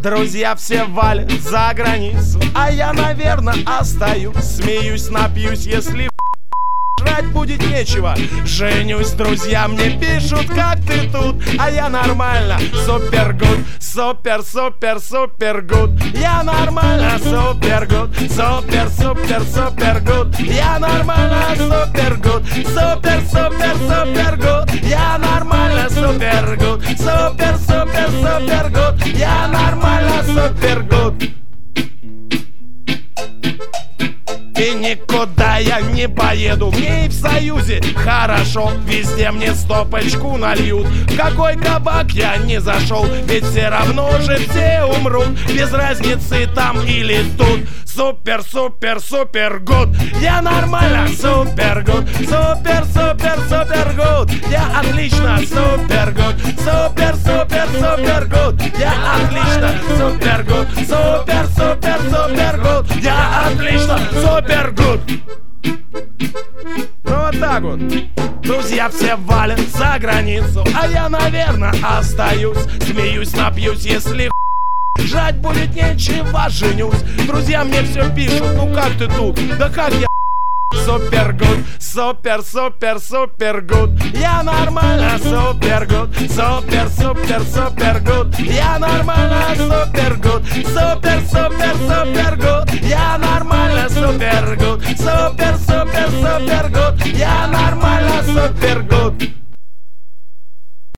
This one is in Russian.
Друзья все валят за границу, а я, наверное, остаюсь. Смеюсь, напьюсь, если жрать будет нечего. Женюсь, друзья мне пишут, как ты тут, а я нормально, супер гуд, супер, супер, супер гуд. Я нормально, супер гуд, супер, супер, супер гуд. Я нормально, супер гуд, супер, супер, супер гуд. Я нормально, супер гуд, супер, супер, супер гуд. Я нормально, супер гуд. И никуда я не поеду, мне и в Союзе хорошо. Везде мне стопочку нальют. В какой кабак я не зашел, ведь все равно же все умрут. Без разницы там или тут. Супер, супер, супер гуд. Я нормально, супер гуд. Супер, супер, супер гуд. Я отлично, супер гуд. Супер, супер, супер гуд. Я отлично, супер гуд. Супер, супер, супер гуд. Я отлично, супер гуд. Ну вот так вот. Друзья все валят за границу, а я, наверное, остаюсь. Смеюсь, напьюсь, если жрать будет нечего, женюсь. Друзья мне все пишут, ну как ты тут? Да как я? Супер гуд, супер, супер, супер гуд. Я нормально, супер гуд. Супер, супер, супер гуд. Я нормально, супер гуд. Супер, супер, супер гуд. Я нормально, супер гуд. Супер, супер, супер гуд. Я нормально, супер гуд.